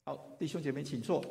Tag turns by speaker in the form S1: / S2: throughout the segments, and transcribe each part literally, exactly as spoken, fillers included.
S1: 好，弟兄姐妹请坐。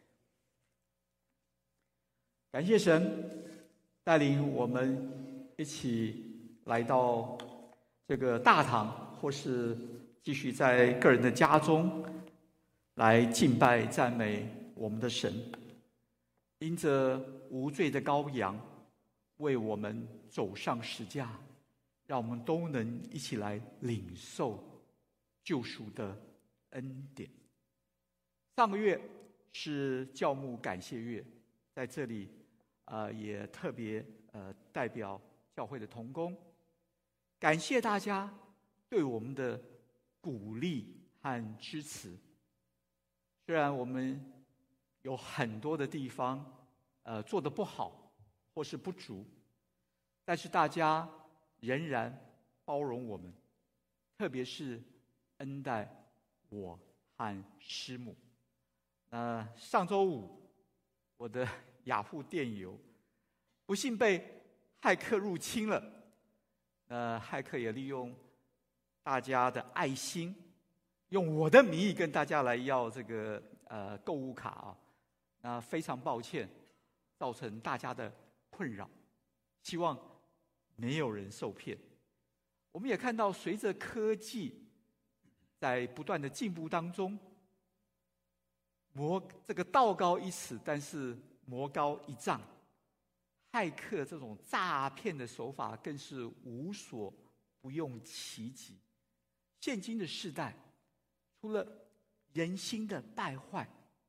S1: 感谢神带领我们一起来到这个大堂，或是继续在个人的家中来敬拜赞美我们的神。因着无罪的羔羊为我们走上十架，让我们都能一起来领受救赎的恩典。上个月是教牧感谢月，在这里呃也特别呃代表教会的同工，感谢大家对我们的鼓励和支持。虽然我们有很多的地方呃做得不好或是不足，但是大家仍然包容我们，特别是恩待我和师母。呃，上周五，我的雅虎电邮不幸被骇客入侵了。呃，骇客也利用大家的爱心，用我的名义跟大家来要这个呃购物卡啊。那非常抱歉，造成大家的困扰，希望没有人受骗。我们也看到，随着科技在不断的进步当中，魔这个道高一尺，但是魔高一丈。骇客这种诈骗的手法更是无所不用其极。现今的世代，除了人心的败坏，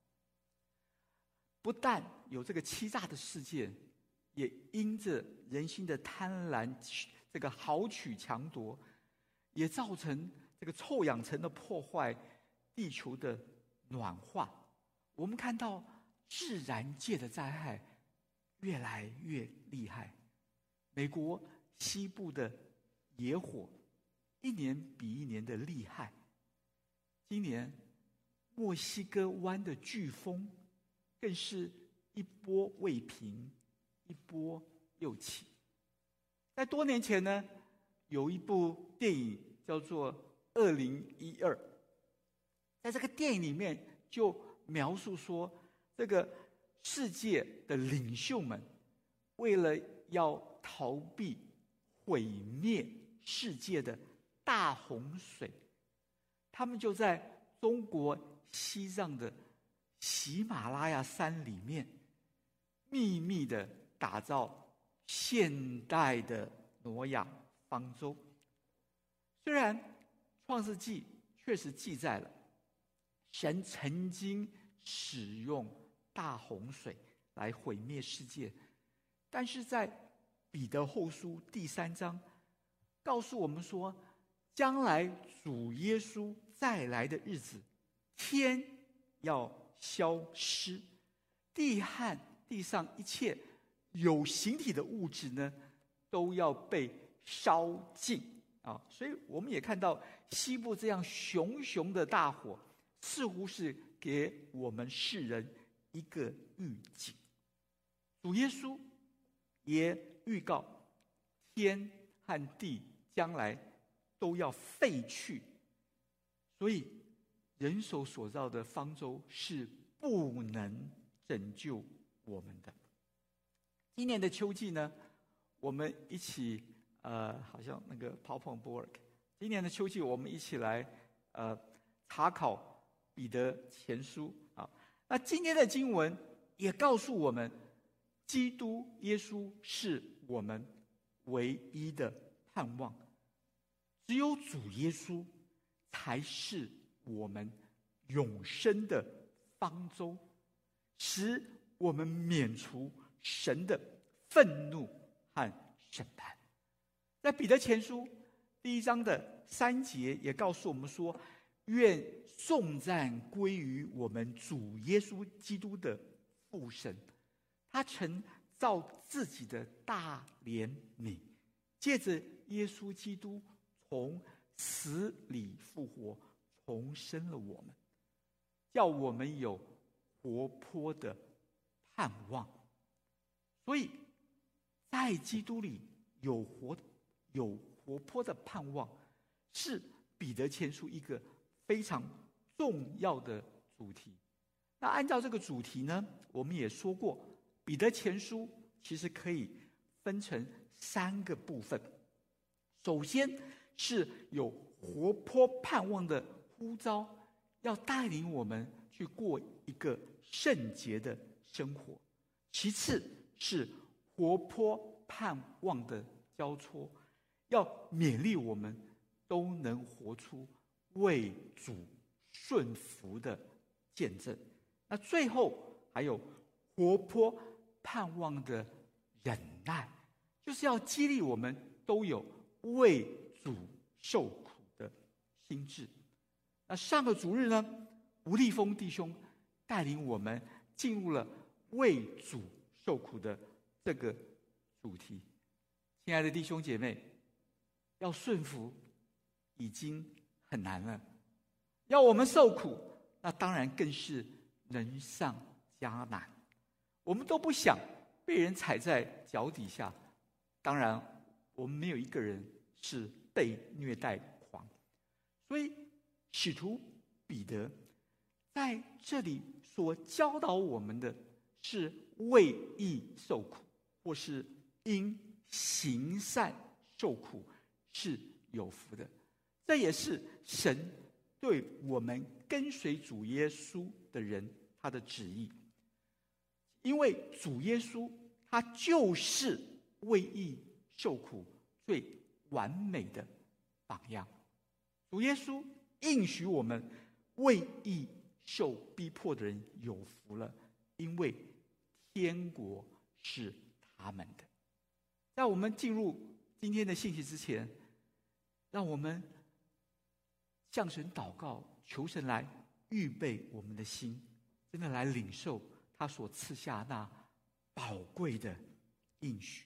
S1: 不但有这个欺诈的事件，也因着人心的贪婪，这个豪取强夺，也造成这个臭氧层的破坏，地球的暖化。我们看到自然界的灾害越来越厉害，美国西部的野火一年比一年的厉害，今年墨西哥湾的飓风更是一波未平，一波又起。在多年前呢，有一部电影叫做《二零一二》，在这个电影里面就描述说，这个世界的领袖们为了要逃避毁灭世界的大洪水，他们就在中国西藏的喜马拉雅山里面秘密的打造现代的挪亚方舟。虽然创世纪确实记载了神曾经使用大洪水来毁灭世界，但是在彼得后书第三章告诉我们说，将来主耶稣再来的日子，天要消失，地和地上一切有形体的物质呢，都要被烧尽啊！所以我们也看到西部这样熊熊的大火，似乎是给我们世人一个预警。主耶稣也预告天和地将来都要废去，所以人手所造的方舟是不能拯救我们的。今年的秋季呢，我们一起呃，好像那个 PowerPoint， 今年的秋季我们一起来呃查考彼得前书啊。那今天的经文也告诉我们，基督耶稣是我们唯一的盼望，只有主耶稣才是我们永生的方舟，使我们免除神的愤怒和审判。在彼得前书第一章的三节也告诉我们说，愿颂赞归于我们主耶稣基督的父神，他曾照自己的大怜悯，借着耶稣基督从死里复活，重生了我们，叫我们有活泼的盼望。所以在基督里有活有活泼的盼望，是彼得前书一个非常重要的主主题。那按照这个主题呢，我们也说过，彼得前书其实可以分成三个部分。首先是有活泼盼望的呼召，要带领我们去过一个圣洁的生活。其次是活泼盼望的交托，要勉励我们都能活出为主顺服的见证。那最后还有活泼盼望的忍耐，就是要激励我们都有为主受苦的心志。那上个主日呢，吴立峰弟兄带领我们进入了为主受苦的这个主题。亲爱的弟兄姐妹，要顺服已经很难了，要我们受苦，那当然更是难上加难。我们都不想被人踩在脚底下，当然我们没有一个人是被虐待狂。所以使徒彼得在这里所教导我们的是为义受苦，或是因行善受苦是有福的。这也是神对我们跟随主耶稣的人他的旨意。因为主耶稣他就是为义受苦最完美的榜样。主耶稣应许我们，为义受逼迫的人有福了，因为天国是他们的。在我们进入今天的信息之前，让我们向神祷告，求神来预备我们的心，真的来领受他所赐下那宝贵的应许。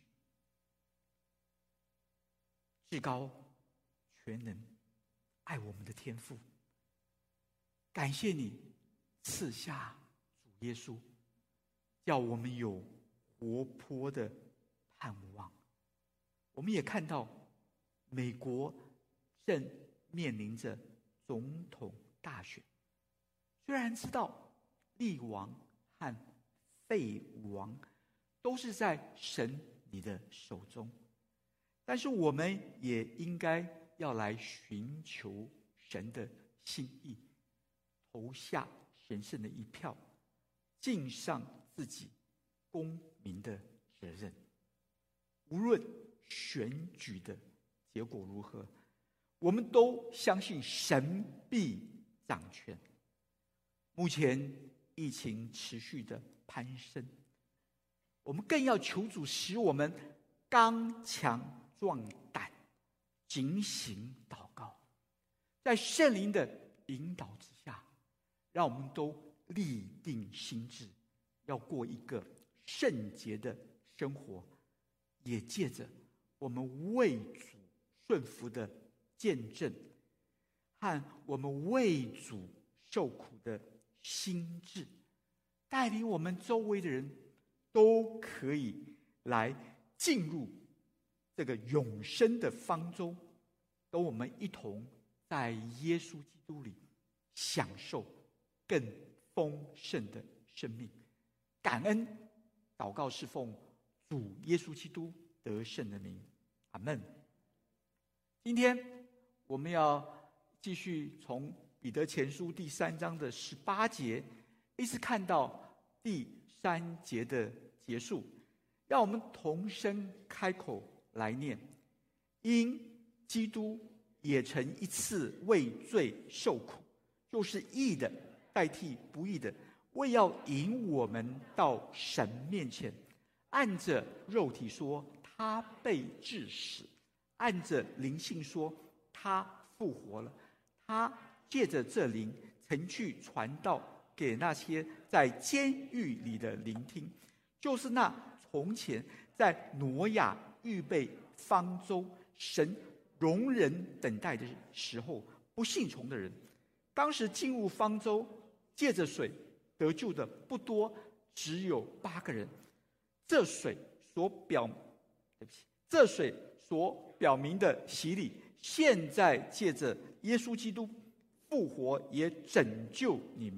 S1: 至高全能爱我们的天父，感谢你赐下主耶稣，叫我们有活泼的盼望。我们也看到美国正面临着总统大选，虽然知道立王和废王都是在神你的手中，但是我们也应该要来寻求神的心意，投下神圣的一票，尽上自己公民的责任。无论选举的结果如何，我们都相信神必掌权。目前疫情持续的攀升，我们更要求主使我们刚强壮胆，警醒祷告，在圣灵的引导之下，让我们都立定心志，要过一个圣洁的生活，也借着我们为主顺服的见证和我们为主受苦的心志，带领我们周围的人都可以来进入这个永生的方舟，跟我们一同在耶稣基督里享受更丰盛的生命。感恩祷告是奉主耶稣基督得胜的名，阿们。今天我们要继续从彼得前书第三章的十八节一直看到第三节的结束，让我们同声开口来念：因基督也曾一次为罪受苦，就是义的代替不义的，为要引我们到神面前。按着肉体说，他被治死；按着灵性说，他复活了。他借着这灵，曾去传道给那些在监狱里的聆听，就是那从前在挪亚预备方舟，神容忍等待的时候不信从的人。当时进入方舟借着水得救的不多，只有八个人。这水所表对不起这水所表明的洗礼，现在借着耶稣基督复活也拯救你们，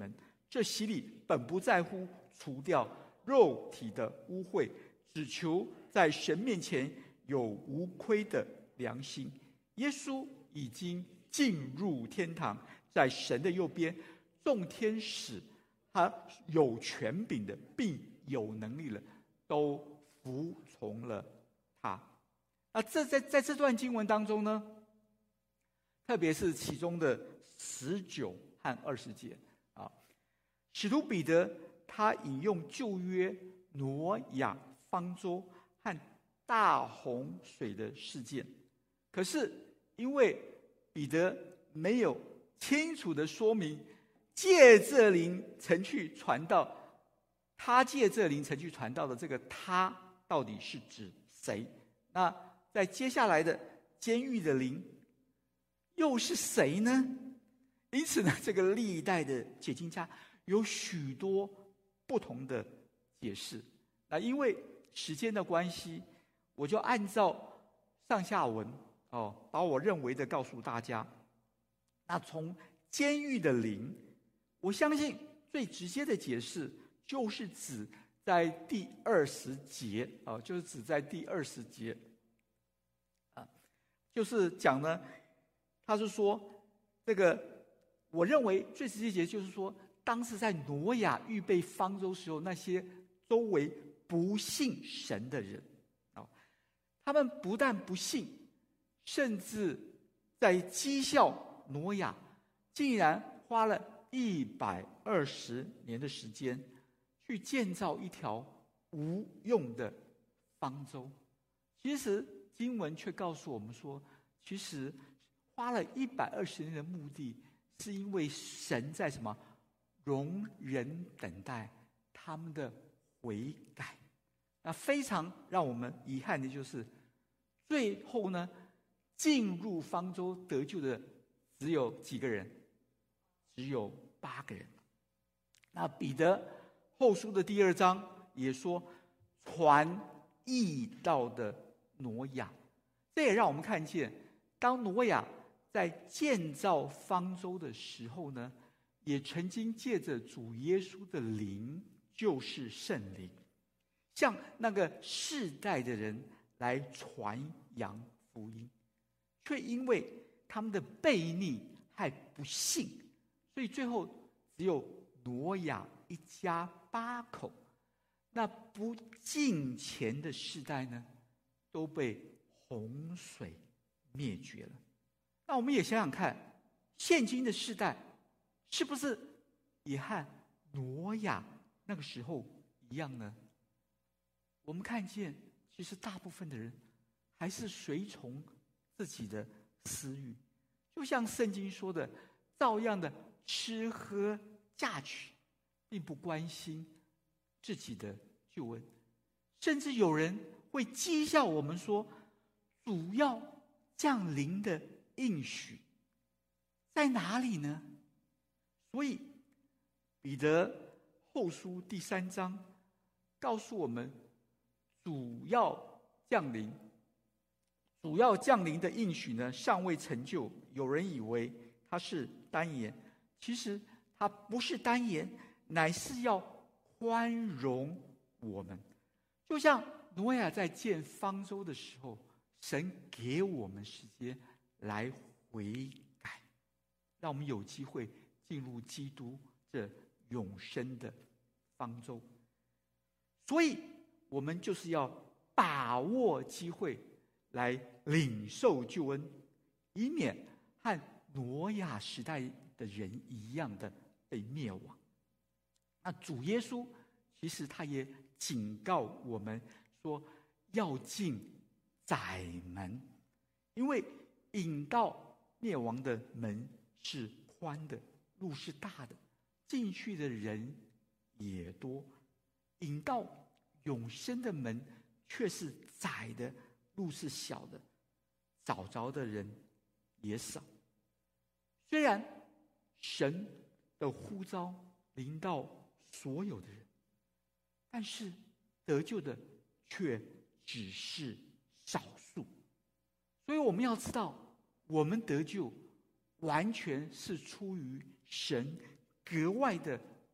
S1: 这洗礼本不在乎除掉肉体的污秽，只求在神面前有无亏的良心。耶稣已经进入天堂，在神的右边，众天使他有权柄的并有能力了，都服从了他。那这在在这段经文当中呢，特别是其中的十九和二十节啊，使徒彼得他引用旧约挪亚方舟和大洪水的事件，可是因为彼得没有清楚的说明借这灵曾去传道，他借这灵曾去传道的这个他到底是指谁？那在接下来的监狱的灵又是谁呢？因此呢，这个历代的解经家有许多不同的解释。那因为时间的关系，我就按照上下文哦，把我认为的告诉大家。那从监狱的灵，我相信最直接的解释就是指在第二十节啊、哦，就是指在第二十节啊，就是讲呢，他是说这个。我认为最直接就是说，当时在挪亚预备方舟时候，那些周围不信神的人啊，他们不但不信，甚至在讥笑挪亚，竟然花了一百二十年的时间去建造一条无用的方舟。其实经文却告诉我们说，其实花了一百二十年的目的，是因为神在什么容忍等待他们的悔改。那非常让我们遗憾的就是，最后呢，进入方舟得救的只有几个人？只有八个人。那彼得后书的第二章也说，传义道的挪亚。这也让我们看见，当挪亚在建造方舟的时候呢，也曾经借着主耶稣的灵，就是圣灵，向那个世代的人来传扬福音，却因为他们的悖逆还不信，所以最后只有挪亚一家八口，那不敬虔的世代呢，都被洪水灭绝了。那我们也想想看，现今的世代是不是也和挪亚那个时候一样呢？我们看见，其实大部分的人还是随从自己的私欲，就像圣经说的，照样的吃喝嫁娶，并不关心自己的救恩。甚至有人会讥笑我们说，主要降临的应许在哪里呢？所以彼得后书第三章告诉我们，主要降临主要降临的应许呢，尚未成就。有人以为他是单言，其实他不是单言，乃是要宽容我们。就像挪亚在建方舟的时候，神给我们时间来悔改，让我们有机会进入基督这永生的方舟。所以我们就是要把握机会来领受救恩，以免和挪亚时代的人一样的被灭亡。那主耶稣其实他也警告我们说，要进窄门，因为引到灭亡的门是宽的，路是大的，进去的人也多；引到永生的门却是窄的，路是小的，找着的人也少。虽然神的呼召临到所有的人，但是得救的却只是少数。所以我们要知道，我们得救完全是出于神格外的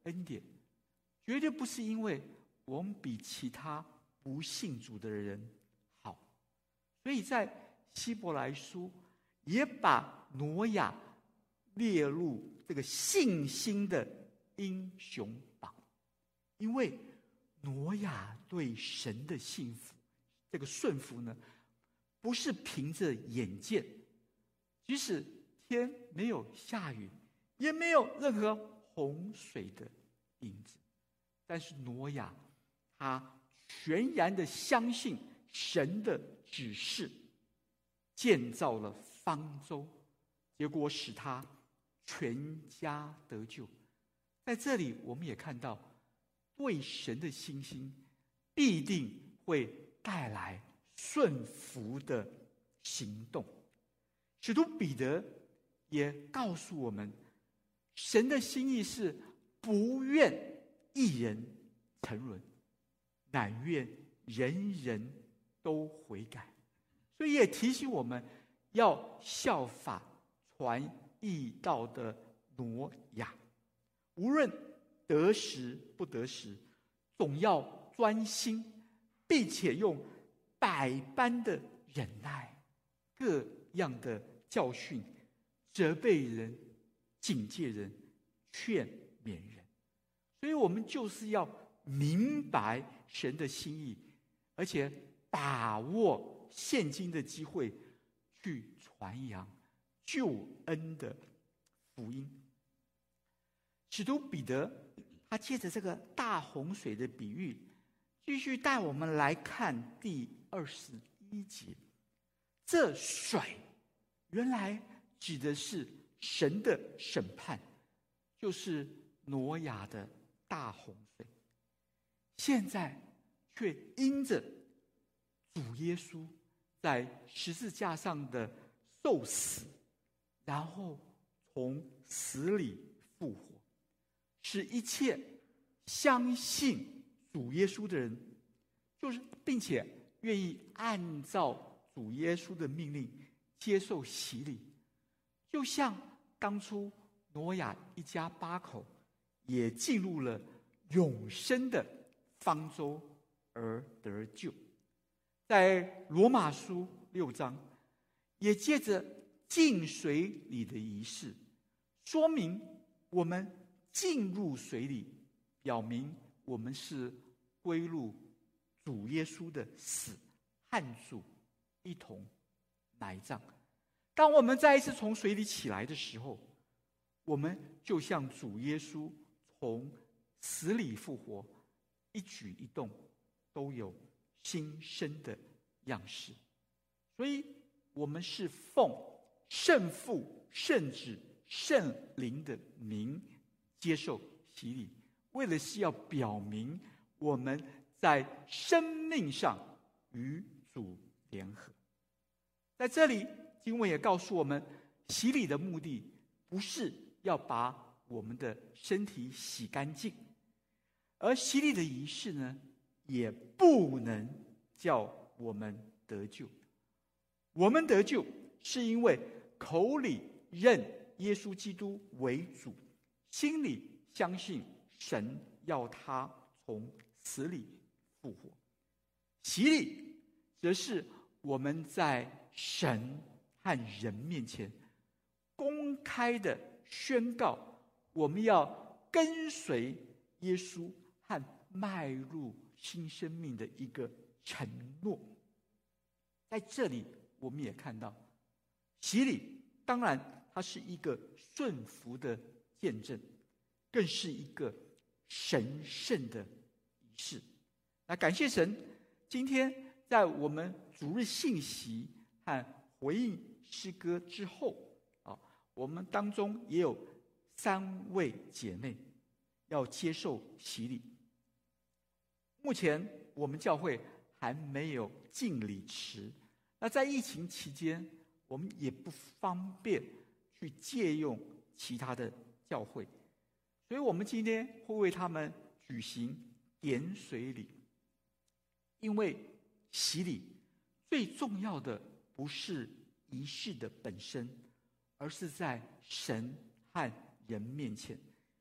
S1: 恩典，绝对不是因为我们比其他不信主的人好。所以在希伯来书也把挪亚列入这个信心的英雄榜，因为挪亚对神的信服，这个顺服呢，不是凭着眼见，即使天没有下雨，也没有任何洪水的影子，但是挪亚他全然的相信神的指示，建造了方舟，结果使他全家得救。在这里我们也看到，对神的信心必定会带来顺服的行动。使徒彼得也告诉我们，神的心意是不愿一人沉沦，乃愿人人都悔改。所以也提醒我们要效法传义道的挪亚，无论得时不得时，总要专心，并且用百般的忍耐，各样的教训，责备人，警戒人，劝勉人。所以我们就是要明白神的心意，而且把握现今的机会，去传扬救恩的福音。使徒彼得他借着这个大洪水的比喻，继续带我们来看第二十一节。这水原来指的是神的审判，就是挪亚的大洪水，现在却因着主耶稣在十字架上的受死，然后从死里复活，使一切相信主耶稣的人，就是并且愿意按照主耶稣的命令接受洗礼，就像当初挪亚一家八口也进入了永生的方舟而得救。在罗马书六章也借着进水里的仪式，说明我们进入水里，表明我们是归入主耶稣的死，和主一同埋葬。当我们再一次从水里起来的时候，我们就像主耶稣从死里复活，一举一动都有新生的样式。所以我们是奉圣父、圣子、圣灵的名接受洗礼，为了是要表明我们在生命上与主联合。在这里经文也告诉我们，洗礼的目的不是要把我们的身体洗干净，而洗礼的仪式呢，也不能叫我们得救。我们得救是因为口里认耶稣基督为主，心里相信神要他从死里复活。洗礼则是我们在神和人面前公开的宣告，我们要跟随耶稣和迈入新生命的一个承诺。在这里我们也看到，洗礼当然它是一个顺服的见证，更是一个神圣的仪式。那感谢神，今天在我们主日信息和回应诗歌之后啊，我们当中也有三位姐妹要接受洗礼。目前我们教会还没有进礼池，那在疫情期间，我们也不方便去借用其他的教会，所以我们今天会为他们举行点水礼。因为洗礼最重要的不是仪式的本身，而是在神和人面前，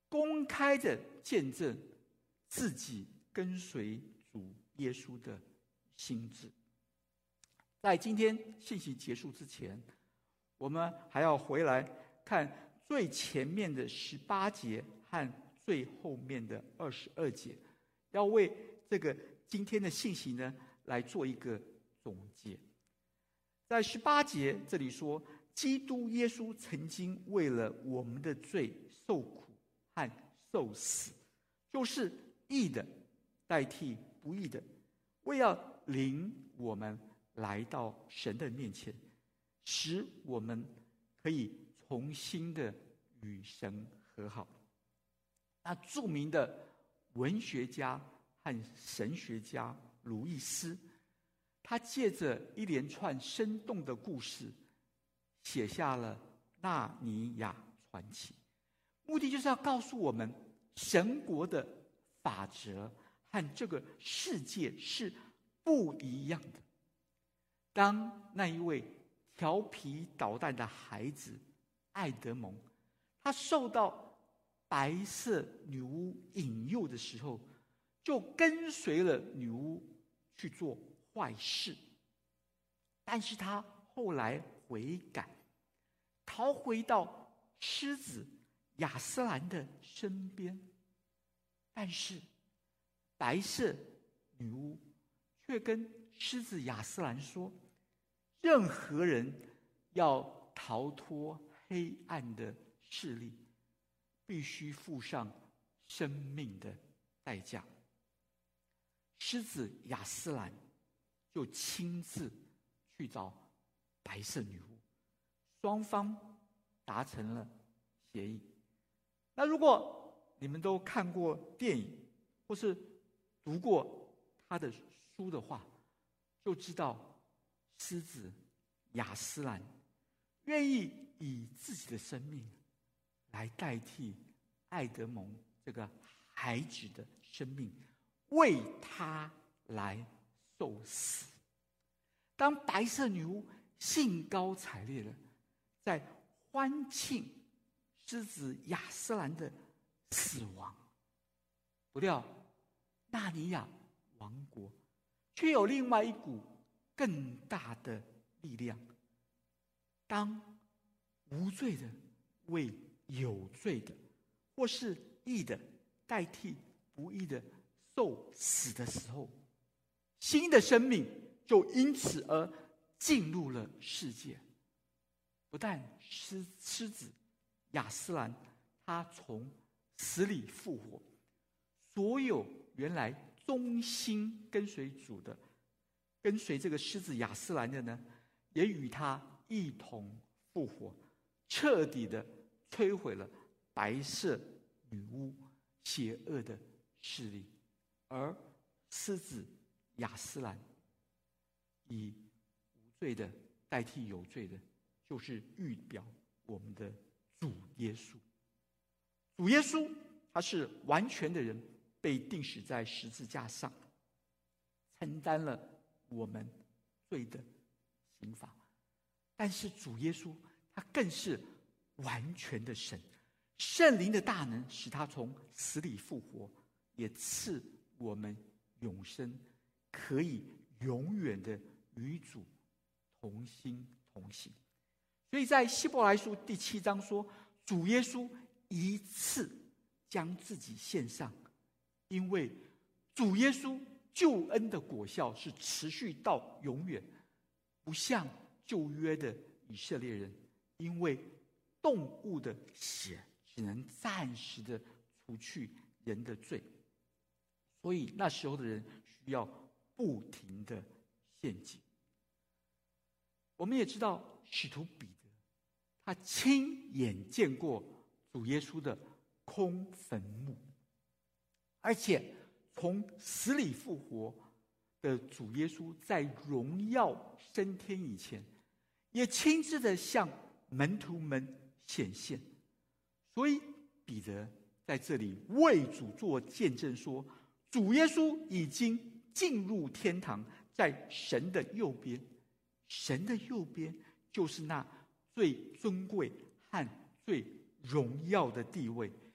S1: 公开的见证自己跟随主耶稣的心志。在今天信息结束之前，我们还要回来看最前面的十八节和最后面的二十二节，要为这个今天的信息呢来做一个总结。在十八节这里说，基督耶稣曾经为了我们的罪受苦和受死，就是义的代替不义的，为要领我们来到神的面前，使我们可以重新的与神和好。那著名的文学家和神学家鲁易斯，他借着一连串生动的故事，写下了《纳尼亚传奇》，目的就是要告诉我们，神国的法则和这个世界是不一样的。当那一位调皮捣蛋的孩子爱德蒙，他受到白色女巫引诱的时候，就跟随了女巫去做坏事。但是他后来悔改，逃回到狮子亚斯兰的身边。但是白色女巫却跟狮子亚斯兰说，任何人要逃脱黑暗的势力，必须付上生命的代价。狮子亚斯兰就亲自去找白色女巫，双方达成了协议。那如果你们都看过电影或是读过他的书的话，就知道狮子亚斯兰愿意以自己的生命来代替爱德蒙这个孩子的生命，为他来受死。当白色女巫兴高采烈的在欢庆狮子亚斯兰的死亡，不料纳尼亚王国却有另外一股更大的力量。当无罪的为有罪的，或是义的代替不义的受死的时候，新的生命就因此而进入了世界。不但狮狮子亚斯兰他从死里复活，所有原来忠心跟随主的，跟随这个狮子亚斯兰的呢，也与他一同复活，彻底的摧毁了白色女巫邪恶的势力。而狮子亚斯兰以无罪的代替有罪的，就是预表我们的主耶稣。主耶稣他是完全的人，被钉死在十字架上，承担了我们罪的刑罚。但是主耶稣他更是完全的神，圣灵的大能使他从死里复活，也赐我们永生，可以永远的与主同心同行。所以在希伯来书第七章说，主耶稣一次将自己献上，因为主耶稣救恩的果效是持续到永远，不像旧约的以色列人，因为动物的血只能暂时的除去人的罪，所以那时候的人需要不停的献祭。我们也知道使徒彼得他亲眼见过主耶稣的空坟墓，而且从死里复活的主耶稣在荣耀升天以前，也亲自的向门徒们显现。所以彼得在这里为主做见证说，主耶稣已经进入天堂，在神的右边。神的右边就是那最尊贵和最荣耀的地位，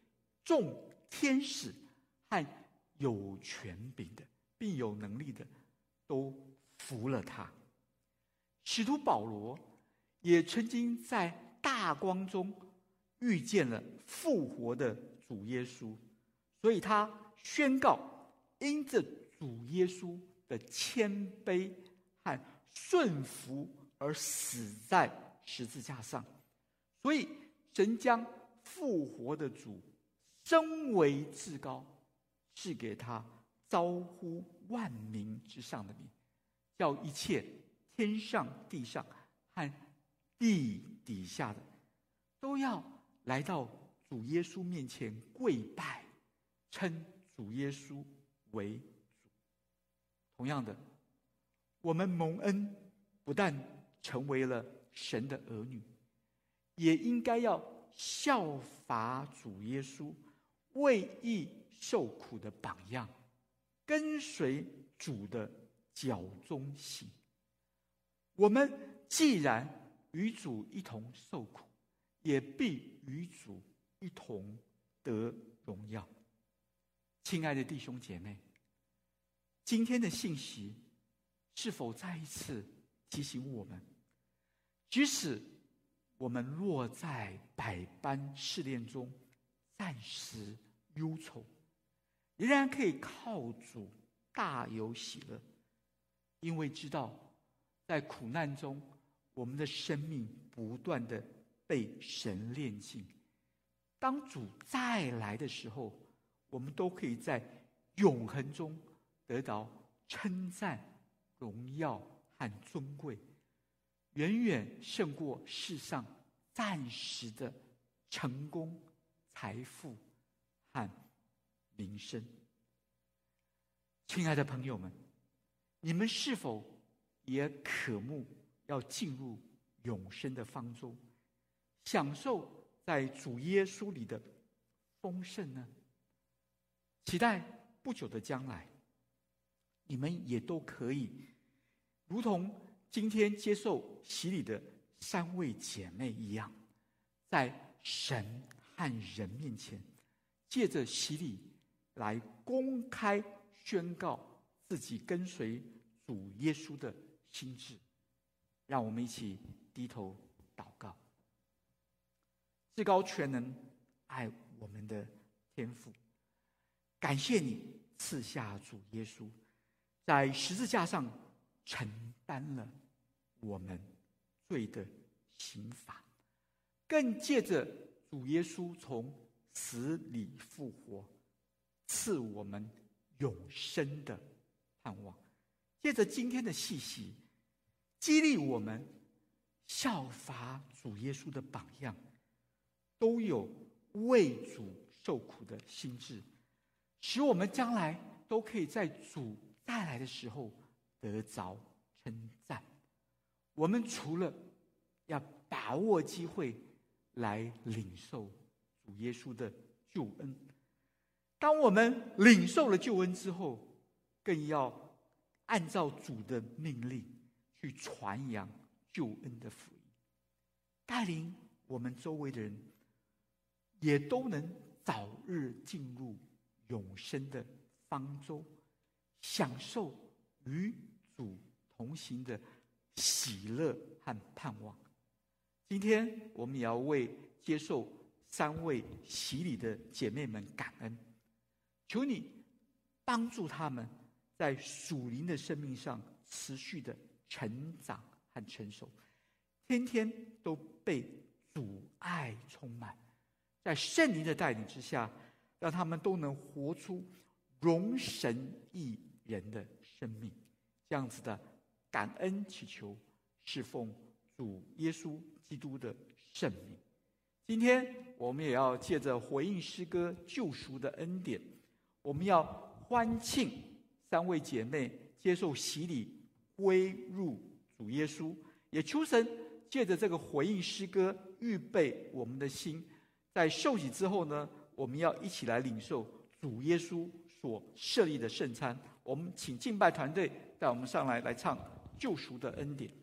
S1: 众天使和有权柄的并有能力的都服了他。使徒保罗也曾经在大光中遇见了复活的主耶稣，所以他宣告，因着主耶稣的谦卑和顺服而死在十字架上，所以神将复活的主升为至高，赐给他招呼万民之上的名，叫一切天上地上和地底下的都要来到主耶稣面前跪拜，称主耶稣为主。同样的，我们蒙恩不但成为了神的儿女，也应该要效法主耶稣为义受苦的榜样，跟随主的脚中行。我们既然与主一同受苦，也必与主一同得荣耀。亲爱的弟兄姐妹，今天的信息是否再一次提醒我们，即使我们落在百般试炼中，暂时忧愁，仍然可以靠主大有喜乐，因为知道在苦难中，我们的生命不断的被神炼净。当主再来的时候，我们都可以在永恒中得到称赞、荣耀和尊贵，远远胜过世上暂时的成功、财富和名声。亲爱的朋友们，你们是否也渴慕要进入永生的方舟，享受在主耶稣里的丰盛呢？期待不久的将来，你们也都可以如同今天接受洗礼的三位姐妹一样，在神和人面前，借着洗礼来公开宣告自己跟随主耶稣的心志。让我们一起低头祷告。至高全能爱我们的天父，感谢你赐下主耶稣，在十字架上承担了我们罪的刑罚，更借着主耶稣从死里复活，赐我们永生的盼望。借着今天的信息，激励我们效法主耶稣的榜样，都有为主受苦的心志，使我们将来都可以在主再来的时候得着称赞。我们除了要把握机会来领受主耶稣的救恩，当我们领受了救恩之后，更要按照主的命令去传扬救恩的福音，带领我们周围的人也都能早日进入永生的方舟，享受与主同行的喜乐和盼望。今天我们也要为接受三位洗礼的姐妹们感恩，求你帮助他们在属灵的生命上持续的成长和成熟，天天都被主爱充满，在圣灵的带领之下，让他们都能活出荣神益人的生命。这样子的感恩祈求，侍奉主耶稣基督的圣名。今天我们也要借着回应诗歌救赎的恩典，我们要欢庆三位姐妹接受洗礼归入主耶稣，也求神借着这个回应诗歌预备我们的心，在受洗之后呢，我们要一起来领受主耶稣所设立的圣餐。我们请敬拜团队带我们上来来唱救赎的恩典。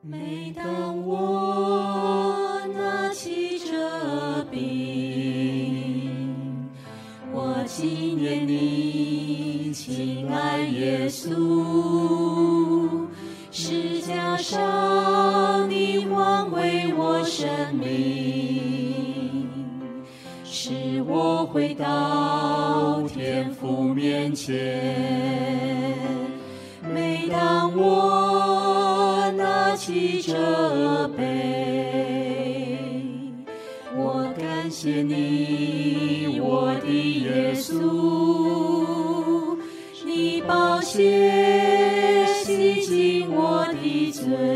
S2: 每当我拿起这饼，我纪念你，亲爱耶稣，十架上你换为我生命，使我回到天父面前。每当我拿起这杯，我感谢你，我的耶稣，你宝血洗净我的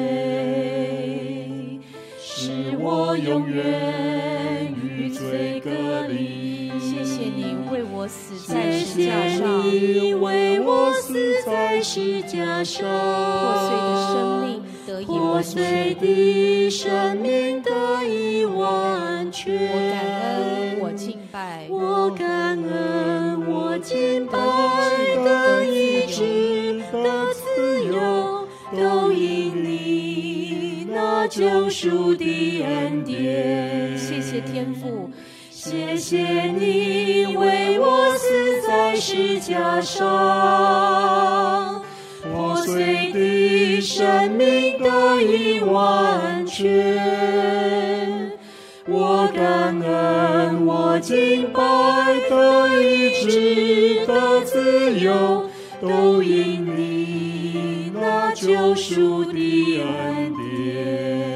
S2: 罪，使我永远与罪隔离。
S3: 谢谢你为我死在十架上，
S2: 你为我死在十架上，
S3: 破碎的生命得以
S2: 破
S3: 完
S2: 碎
S3: 全。
S2: 的生命得以完全。
S3: 我感恩，我敬拜，
S2: 我感恩，我敬拜，得医治，得自由，都因你那救赎的恩典。
S3: 谢谢天父，
S2: 谢谢你为我死在十架上，破碎的生命得以完全。我感恩，我敬拜，得医治，得自由，都因你那救赎的恩典。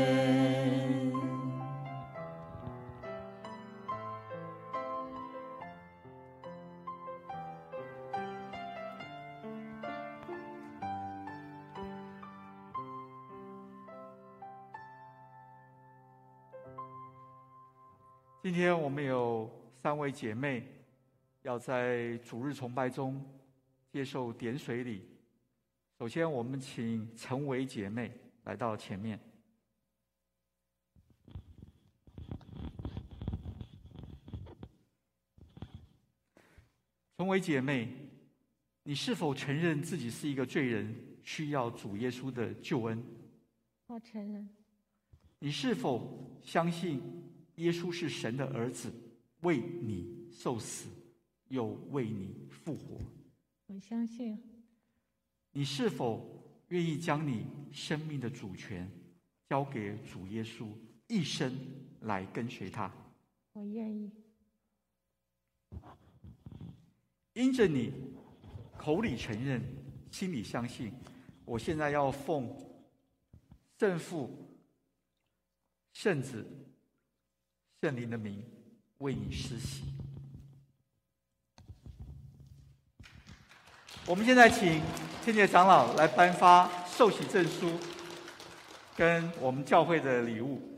S1: 今天我们有三位姐妹要在主日崇拜中接受点水礼。首先，我们请陈伟姐妹来到前面。陈伟姐妹，你是否承认自己是一个罪人，需要主耶稣的救恩？
S4: 我承认。
S1: 你是否相信耶稣是神的儿子，为你受死，又为你复活？
S4: 我相信。
S1: 你是否愿意将你生命的主权交给主耶稣，一生来跟随他？
S4: 我愿意。
S1: 因着你口里承认，心里相信，我现在要奉圣父、圣子、圣灵的名为你施洗。我们现在请天界长老来颁发受洗证书跟我们教会的礼物。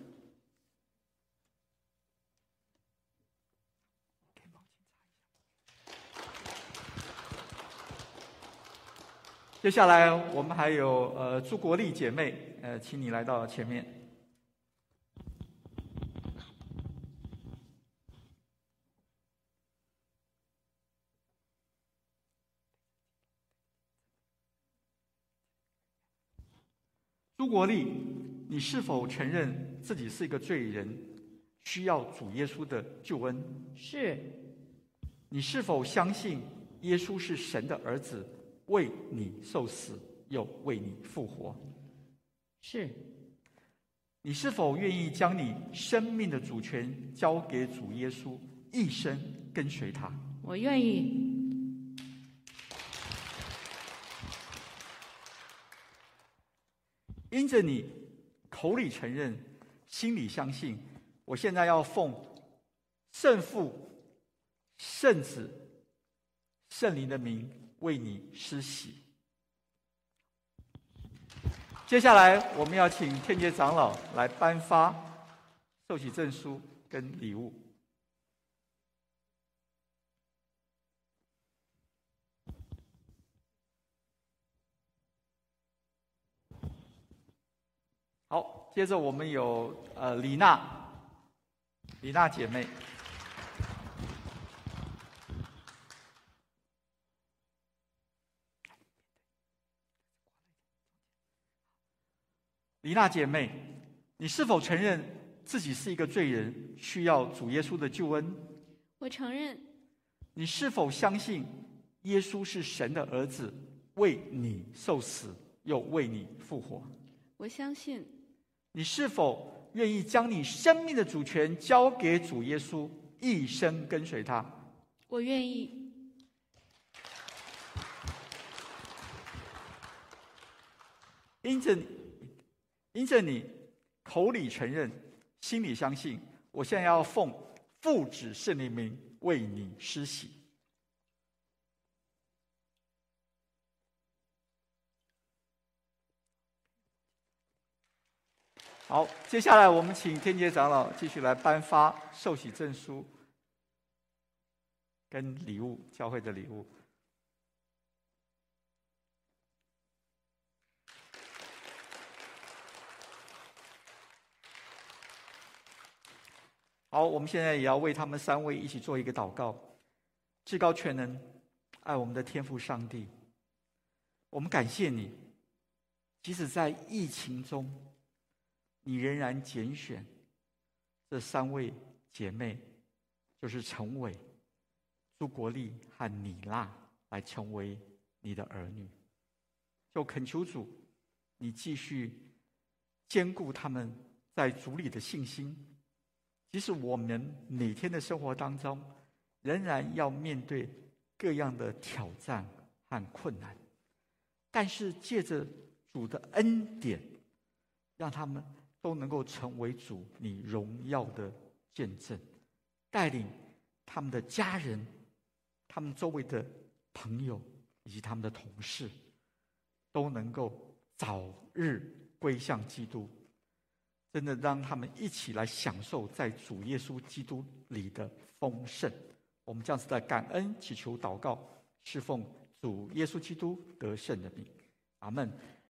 S1: 接下来我们还有呃朱国丽姐妹，呃，请你来到前面。朱国丽，你是否承认自己是一个罪人，需要主耶稣的救恩？
S4: 是。
S1: 你是否相信耶稣是神的儿子，为你受死，又为你复活？
S4: 是。
S1: 你是否愿意将你生命的主权交给主耶稣，一生跟随他？
S4: 我愿意。
S1: 因着你口里承认，心里相信，我现在要奉圣父、圣子、圣灵的名为你施洗。接下来我们要请天界长老来颁发受洗证书跟礼物。好，接着我们有呃李娜，李娜姐妹。 李娜姐妹，你是否承认自己是一个罪人，需要主耶稣的救恩？
S3: 我承认。
S1: 你是否相信耶稣是神的儿子，为你受死，又为你复活？
S3: 我相信。
S1: 你是否愿意将你生命的主权交给主耶稣，一生跟随他？
S3: 我愿意。
S1: 因着因着你口里承认，心里相信，我现在要奉父子圣灵名为你施洗。好，接下来我们请天杰长老继续来颁发受洗证书跟礼物，教会的礼物。好，我们现在也要为他们三位一起做一个祷告。至高全能、爱我们的天父上帝，我们感谢你，即使在疫情中，你仍然拣选这三位姐妹，就是陈伟、朱国丽和米娜，来成为你的儿女。就恳求主，你继续坚固他们在主里的信心。即使我们每天的生活当中，仍然要面对各样的挑战和困难，但是借着主的恩典，让他们都能够成为主你荣耀的见证，带领他们的家人、他们周围的朋友以及他们的同事，都能够早日归向基督。真的让他们一起来享受在主耶稣基督里的丰盛。我们这样子的感恩祈求祷告，侍奉主耶稣基督得胜的名。阿们。